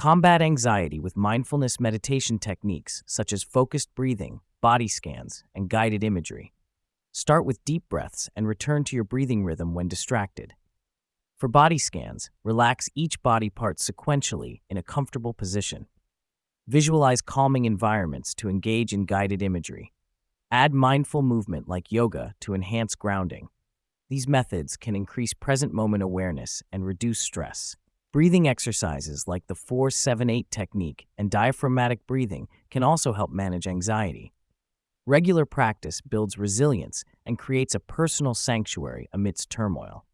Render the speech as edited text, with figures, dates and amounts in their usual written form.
Combat anxiety with mindfulness meditation techniques such as focused breathing, body scans, and guided imagery. Start with deep breaths and return to your breathing rhythm when distracted. For body scans, relax each body part sequentially in a comfortable position. Visualize calming environments to engage in guided imagery. Add mindful movement like yoga to enhance grounding. These methods can increase present moment awareness and reduce stress. Breathing exercises like the 4-7-8 technique and diaphragmatic breathing can also help manage anxiety. Regular practice builds resilience and creates a personal sanctuary amidst turmoil.